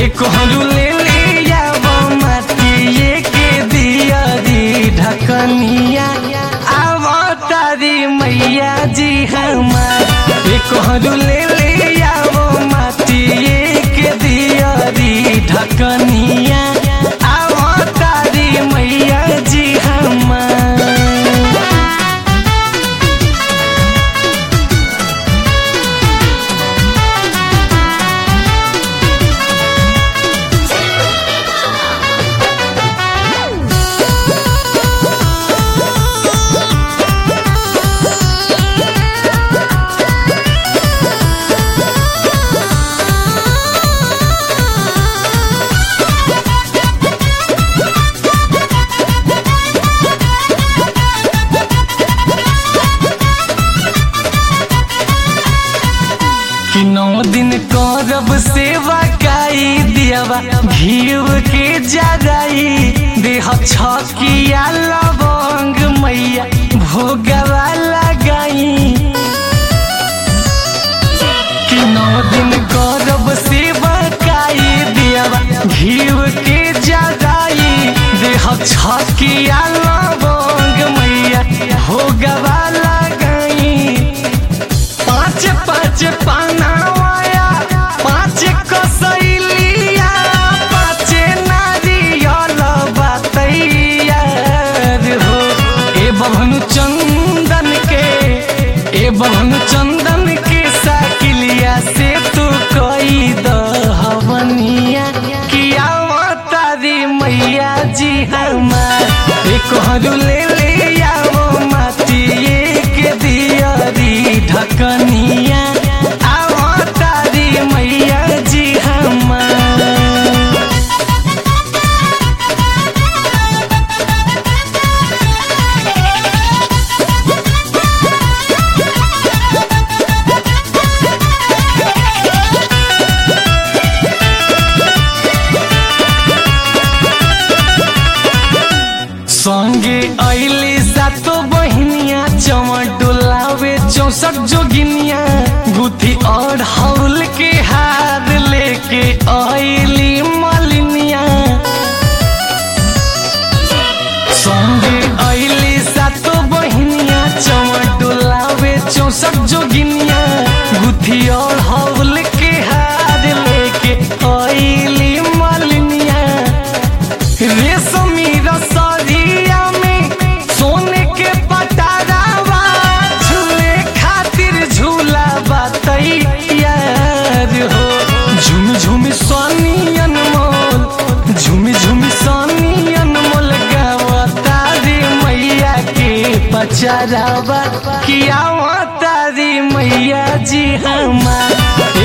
एक हरू ले लिया माटिए के दियरी ढकनिया अवतारी मैया जी हमार। एक हरू ले लिया माटिए के दियरी ढकनिया अवतारी मैया जी हमार। कि 9 दिन करब सेवा काई दियावा घीव के जराई देह छकिया लवंग मैया भोगवा लगाई। कि 9 दिन करब सेवा काई दियावा घीव के जराई देह छकिया लवंग मैया भोगवा लगाई। 5 पानावाया 5 कसैलिया 5 नारियल बतैयार हो। ए बभनु चंदन के साकिलिया से तू कई दहवनिया किया तारी मैया जी हमार। एक हरू ले लिया माटिए के दियरी ढकनिया अवतारी मैया जी हमार। संगे अइली सातो बहिनिया चमर डोलावे 64 जोगिनिया गुथी और हौल के हार लेके अइली मलिनिया। संगे अइली सातो बहिनिया चमर डोलावे 64 जोगिनिया गुथी और हौल के हार लेके अइली मलिनिया। रेशमी रसरिया में सोने के पटारावा झूले खातिर झूला बतैयार हो। झुम झुम सोनी अनमोल गावता रे मैया के पचरावा किया तारी मैया जी हमार।